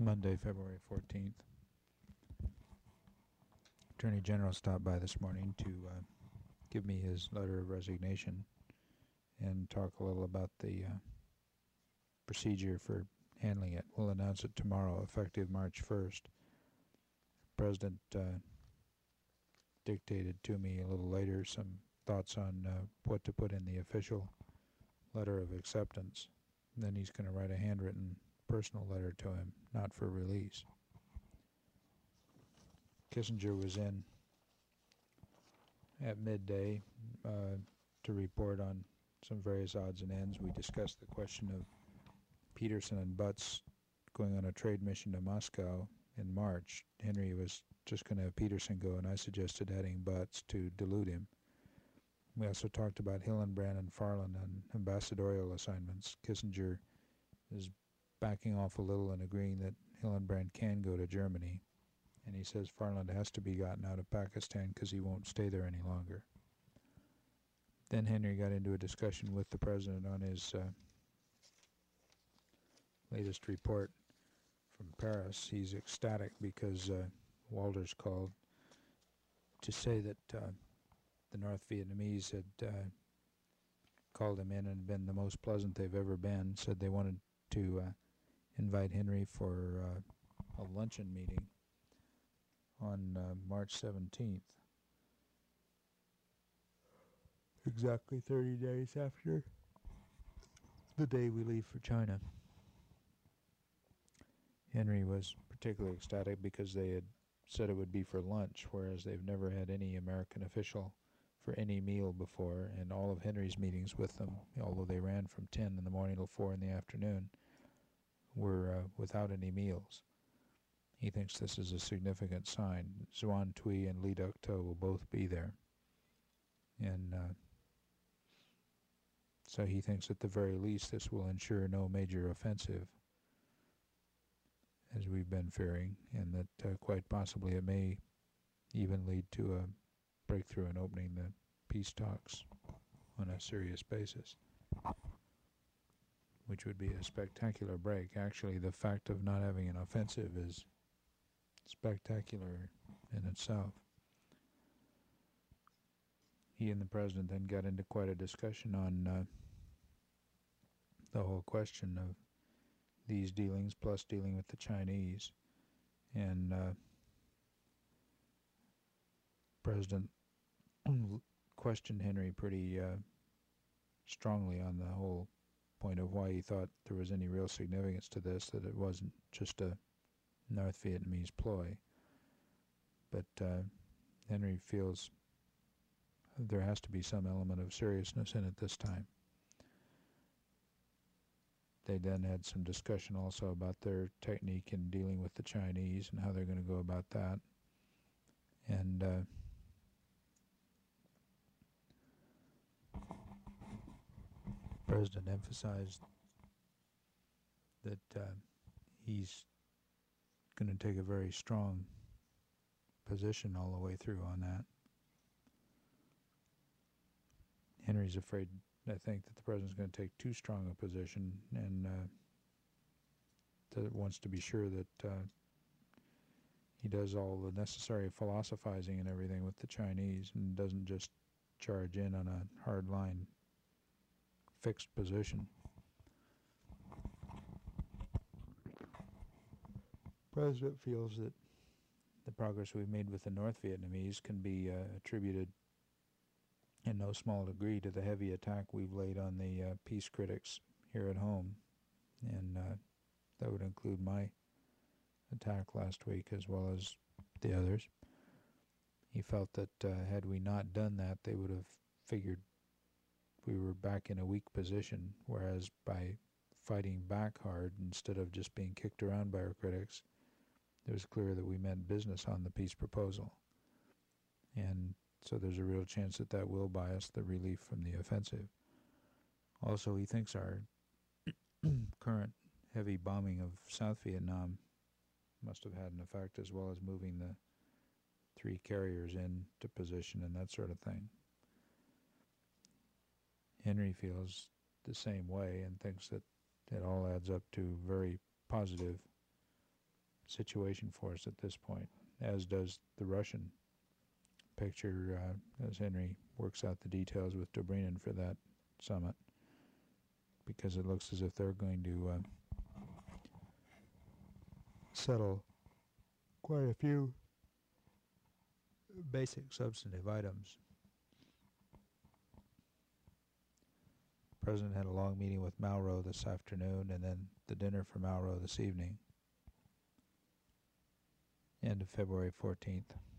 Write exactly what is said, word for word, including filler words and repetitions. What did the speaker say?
Monday, February fourteenth. Attorney General stopped by this morning to uh, give me his letter of resignation and talk a little about the uh, procedure for handling it. We'll announce it tomorrow, effective March first. The President uh, dictated to me a little later some thoughts on uh, what to put in the official letter of acceptance. And then he's going to write a handwritten personal letter to him, not for release. Kissinger was in at midday uh, to report on some various odds and ends. We discussed the question of Peterson and Butts going on a trade mission to Moscow in March. Henry was just going to have Peterson go, and I suggested adding Butts to dilute him. We also talked about Hillenbrand and Farland on ambassadorial assignments. Kissinger is backing off a little and agreeing that Hillenbrand can go to Germany. And he says Farland has to be gotten out of Pakistan because he won't stay there any longer. Then Henry got into a discussion with the President on his uh, latest report from Paris. He's ecstatic because uh, Walters called to say that uh, the North Vietnamese had uh, called him in and been the most pleasant they've ever been, said they wanted to uh, invite Henry for uh, a luncheon meeting on uh, March seventeenth, exactly thirty days after the day we leave for China. Henry was particularly ecstatic because they had said it would be for lunch, whereas they've never had any American official for any meal before, and all of Henry's meetings with them, although they ran from ten in the morning till four in the afternoon, were uh, without any meals. He thinks this is a significant sign. Xuan Tui and Li Duc-to will both be there. And uh, so he thinks at the very least this will ensure no major offensive, as we've been fearing, and that uh, quite possibly it may even lead to a breakthrough in opening the peace talks on a serious basis, which would be a spectacular break. Actually, the fact of not having an offensive is spectacular in itself. He and the President then got into quite a discussion on uh, the whole question of these dealings, plus dealing with the Chinese. And uh, President questioned Henry pretty uh, strongly on the whole point of why he thought there was any real significance to this, that it wasn't just a North Vietnamese ploy. But uh, Henry feels there has to be some element of seriousness in it this time. They then had some discussion also about their technique in dealing with the Chinese and how they're going to go about that. And uh, the President emphasized that uh, he's going to take a very strong position all the way through on that. Henry's afraid, I think, that the President's going to take too strong a position, and uh, that wants to be sure that uh, he does all the necessary philosophizing and everything with the Chinese and doesn't just charge in on a hard-line fixed position. The President feels that the progress we've made with the North Vietnamese can be uh, attributed in no small degree to the heavy attack we've laid on the uh, peace critics here at home. And uh, that would include my attack last week as well as the others. He felt that uh, had we not done that, they would have figured we were back in a weak position, whereas by fighting back hard instead of just being kicked around by our critics, it was clear that we meant business on the peace proposal. And so there's a real chance that that will buy us the relief from the offensive. Also, he thinks our current heavy bombing of South Vietnam must have had an effect, as well as moving the three carriers into position and that sort of thing. Henry feels the same way and thinks that it all adds up to very positive situation for us at this point, as does the Russian picture, uh, as Henry works out the details with Dobrynin for that summit, because it looks as if they're going to uh, settle quite a few basic substantive items. The President had a long meeting with Malraux this afternoon, and then the dinner for Malraux this evening, end of February fourteenth.